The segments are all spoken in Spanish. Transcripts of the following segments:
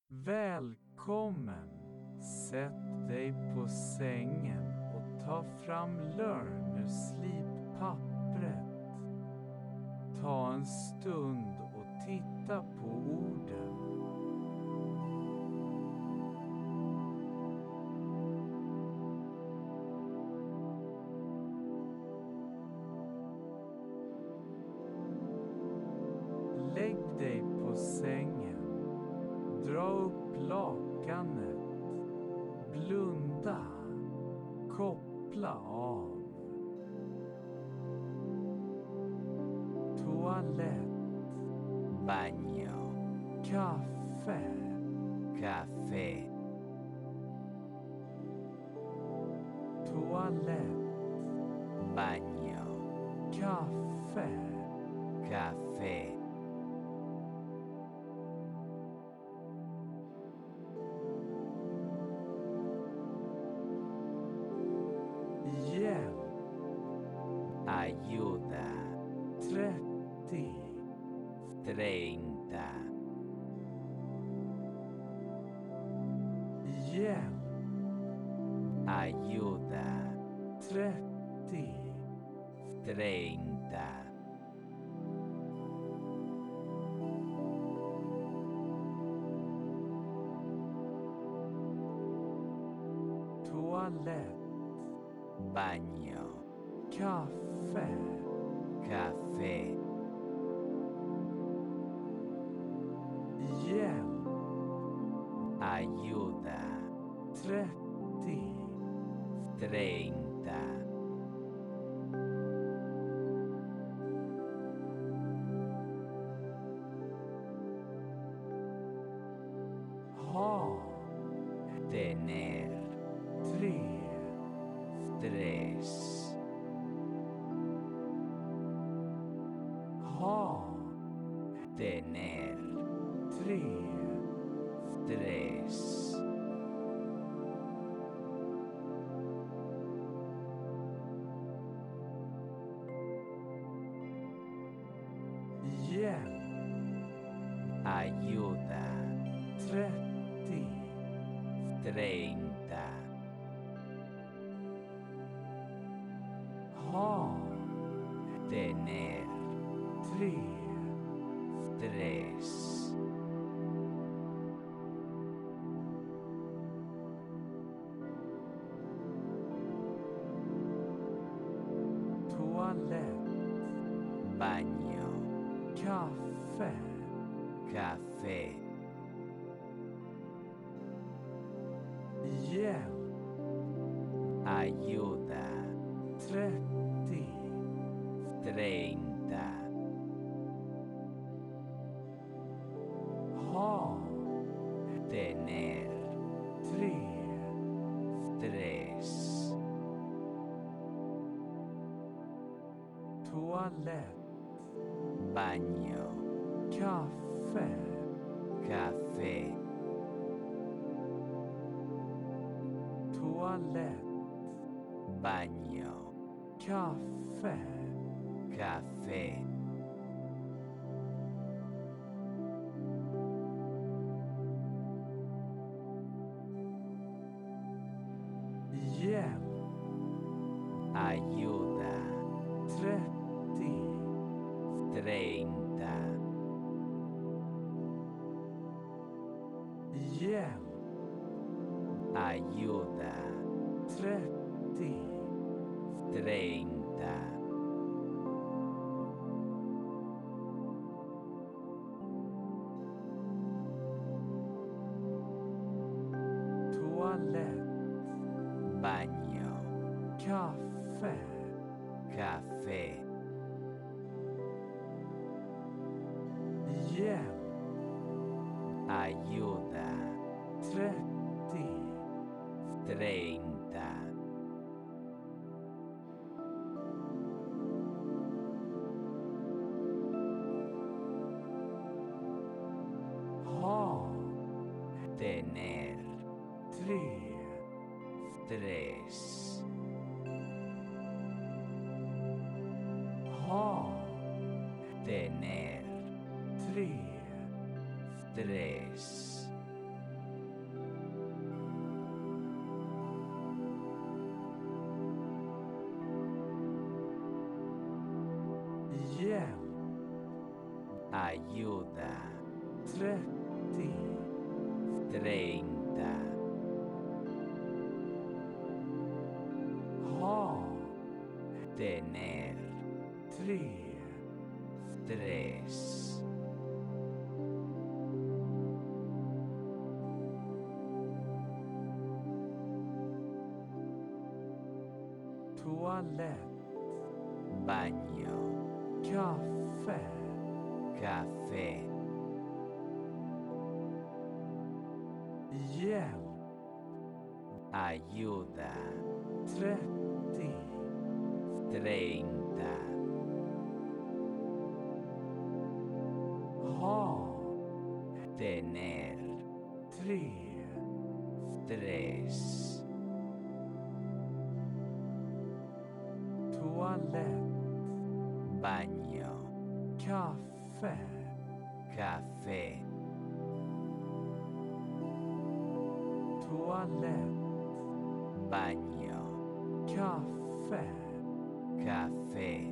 Välkommen! Sätt dig på sängen och ta fram Learn ur slippappret. Ta en stund och titta på orden. Lägg dig på sängen. Dra upp lakanet. Blunda. Koppla av. Toalett. Bagno. Kaffe. Caffè. Toalett. Bagno. Kaffe. Caffè. Hjälp. Aiuta. 30. 30. Hjälp. Aiuta. 30. 30. Toalett. Bagno. Kaffe. Caffè. Hjälp. Aiuta. 30. 30. Ha. Tener. 3. Stress. Ha. Tener. 3. Stress. Hjälp. Aiuta. 30. 30. Ha. Tener. 3. Stress. Toalett. Bagno. Kaffe. Caffè. Hjälp. Aiuta. 30. 30. Ha. Tener. 3. Stress. Toalett. Bagno. Kaffe. Caffè. Toalett. Bagno. Kaffe. Caffè. Hjälp. Aiuta. 30. 30. Hjälp. Aiuta. 30. 30. Toalett. Bagno. Kaffe. Caffè. Hjälp. Aiuta. 30. 30. Ha. Tener. 3. Stress. Ha. Tener. 3. Stress. Ayuda. 30, 30. ha, Tener. 3, 3. toalett, Bagno. kaffe, Caffè. hjälp, Ayuda. 30, 30. ha, Tener. 3, 3. toalett, Bagno. kaffe, Caffè. toalett, Bagno. kaffe, Caffè.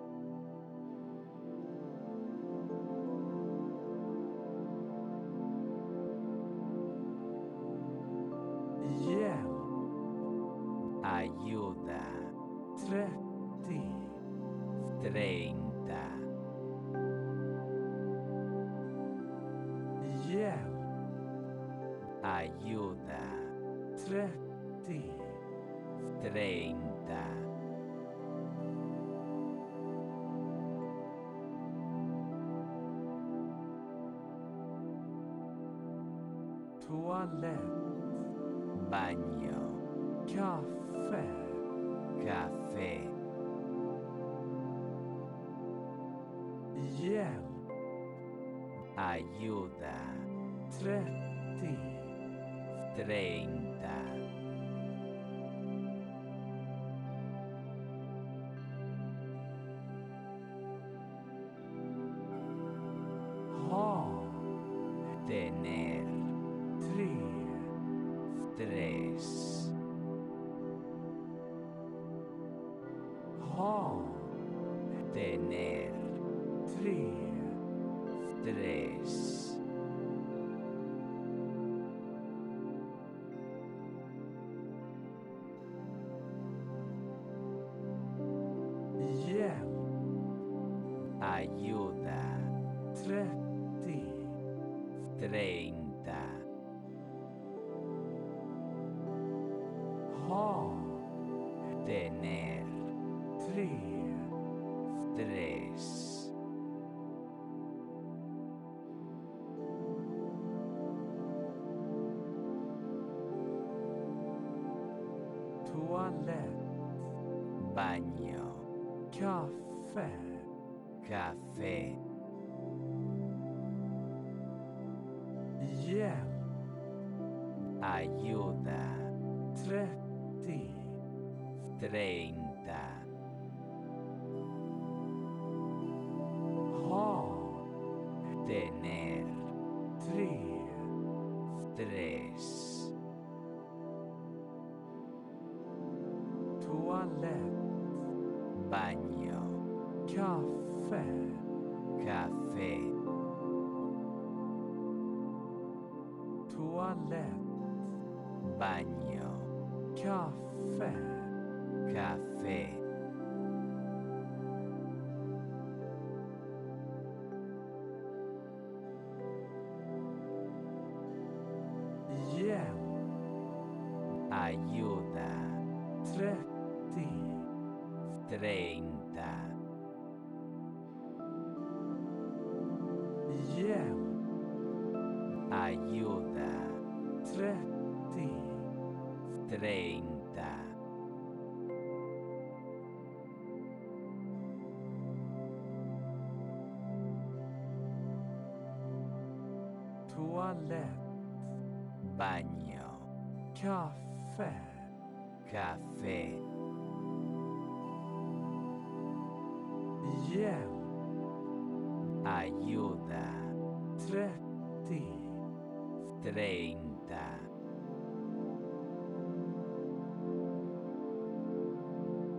hjälp, Ayuda. 30, 30. hjälp, Ayuda. 30, 30. toalett, Bagno. kaffe, Caffè. hjälp, Ayuda. 30, 30. ha, Tener. 3, 3. ha, Tener. 3, 3. hjälp, Ayuda. 30, 30. ha, Tener. 3, 3. toalett, Bagno. kaffe, Caffè. hjälp, Ayuda. 30, 30. ha, Tener. 3, 3. toalett, Bagno. kaffe, Caffè. toalett, Bagno. kaffe, Caffè. hjälp, Ayuda. 30, 30. hjälp, Ayuda. 30, 30. toalett, Bagno. kaffe, Caffè. hjälp, Ayuda. 30, 30.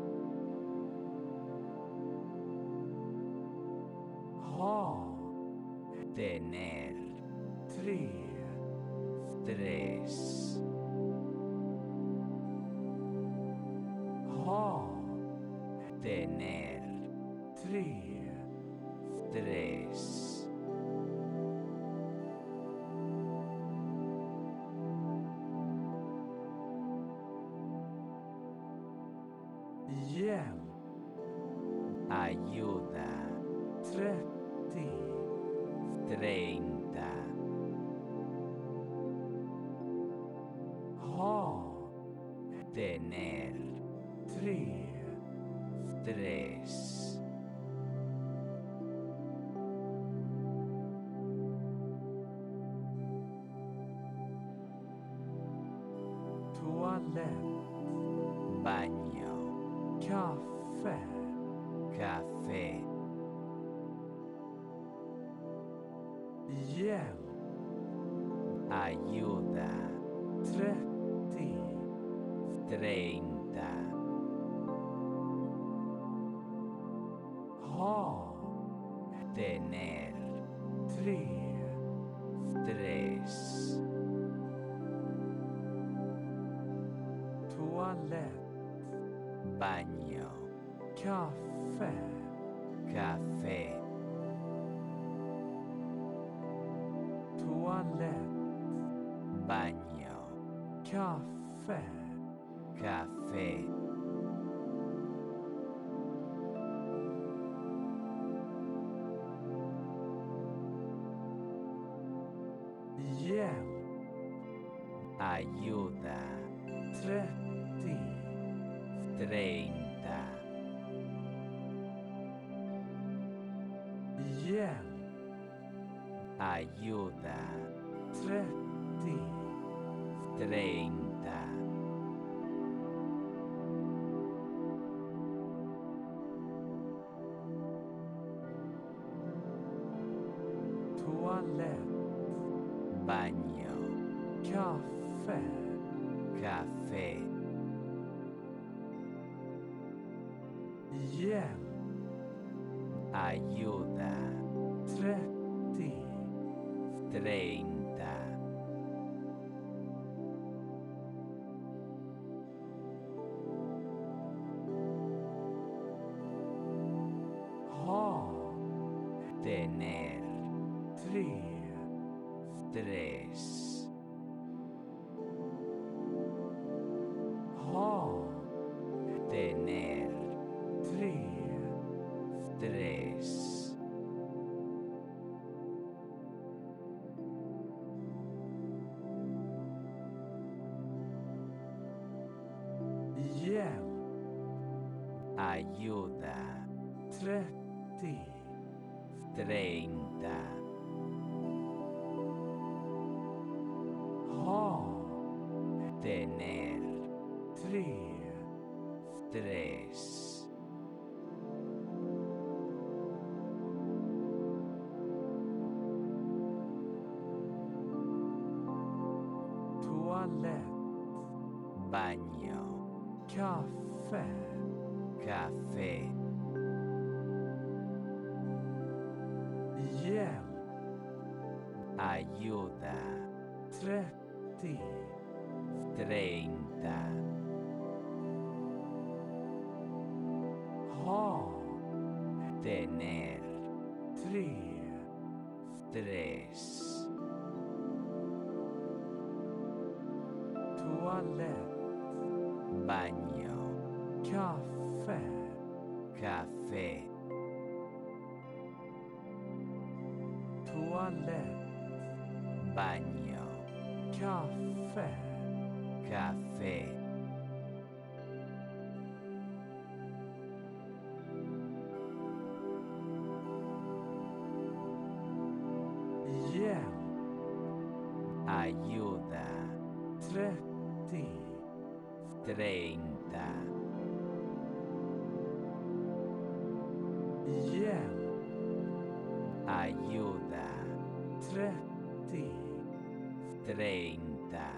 ha, 3, ha, tener, 3, 3, hjälp, ayuda, 30, 30, ha, tener, 3, 3, toalett, bagno, kaffe, caffè, hjälp, ayuda, 30, 30, ha, tener, 3, 3, toalett, bagno, kaffe, caffè, toalett, bagno, kaffe, caffè, hjälp, ayuda, 30, 30, hjälp, ayuda, 30, 30, toalett, bagno, kaffe, caffè, hjälp, ayuda, 30, 30, ha, tener, 3, 3, ha, tener, 3, 3, hjälp, ayuda, 30, 30, ha, tener, 3, 3, toalett, bagno, kaffe, caffè, hjälp, ayuda, 30, 30, ha, tener, 3, 3, toalett, bagno, kaffe, caffè, toalett, bagno, kaffe, caffè, hjälp, ayuda, 30, 30, hjälp, ayuda, 30, 30,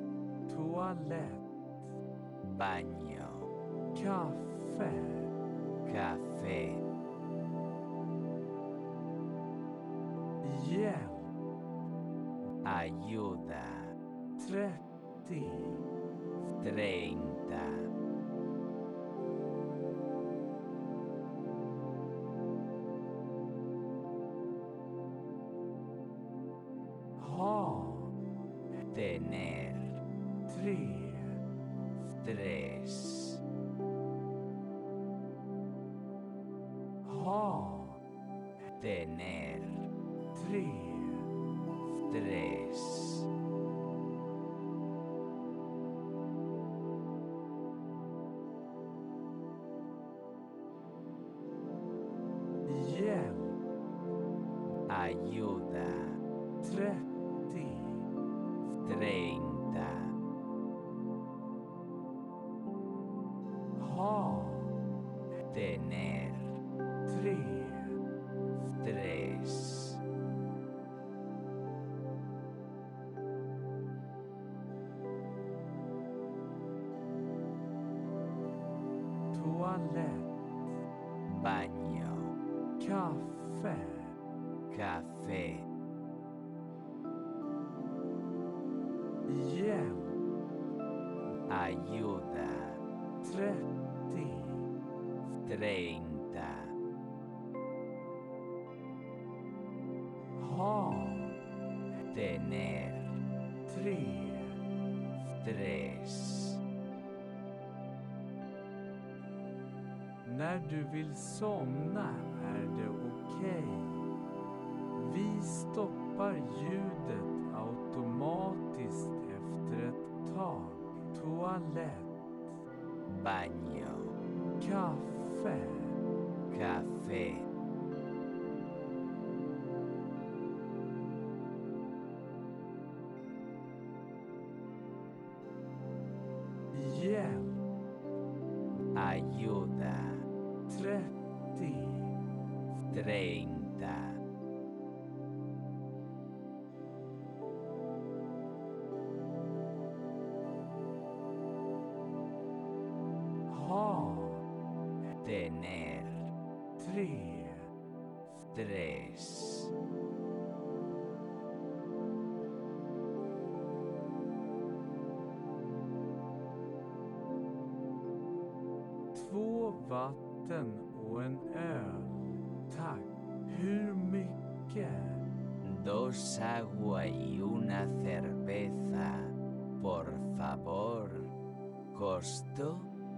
toalett, bagno, kaffe, café, hjälp, ayuda, 30, 30, ha, tener, 3, 3, ha, tener, 3, 3, hjälp, ayuda, 30, 30, ha, tener, 3, 3, toalett, baño, kaffe, café, hjälp, ayuda, 30, 30, ha, tener, 3, 3, när du vill somna är det okej. Vi stoppar ljudet automatiskt efter ett tag. Toalett, baño, kaffe, café, hjälp, ayuda, 30, 30, ha, tener, 3, 3, två vatten och en öl. Tack. Hur mycket? 2 agua y una cerveza, por favor. ¿Costo?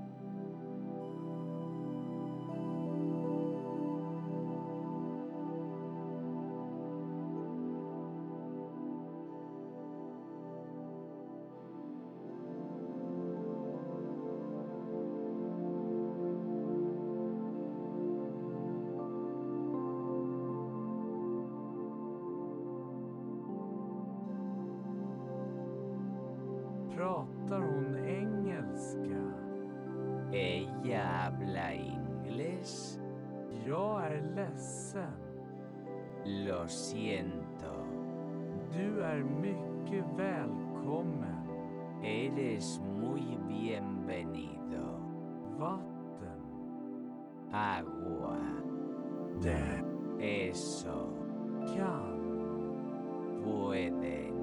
Pratar hon engelska? ¿Ella habla inglés? Jag är ledsen. Lo siento. Du är mycket välkommen. Eres muy bienvenido. Vatten. Agua. Det Eso. kan Puede.